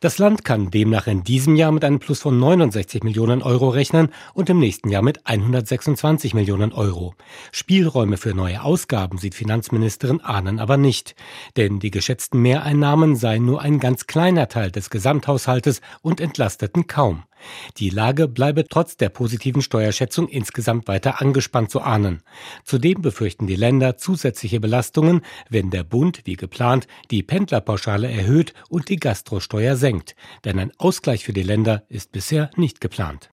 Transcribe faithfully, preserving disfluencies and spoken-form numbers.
Das Land kann demnach in diesem Jahr mit einem Plus von neunundsechzig Millionen Euro rechnen und im nächsten Jahr mit hundertsechsundzwanzig Millionen Euro. Spielräume für neue Ausgaben sieht Finanzministerin Ahnen aber nicht. Denn die geschätzten Mehreinnahmen seien nur ein ganz kleiner Teil des Gesamthaushaltes und entlasteten kaum. Die Lage bleibe trotz der positiven Steuerschätzung insgesamt weiter angespannt, so Ahnen. Zudem befürchten die Länder zusätzliche Belastungen, wenn der Bund, wie geplant, die Pendlerpauschale erhöht und die Gastrosteuer senkt. Denn ein Ausgleich für die Länder ist bisher nicht geplant.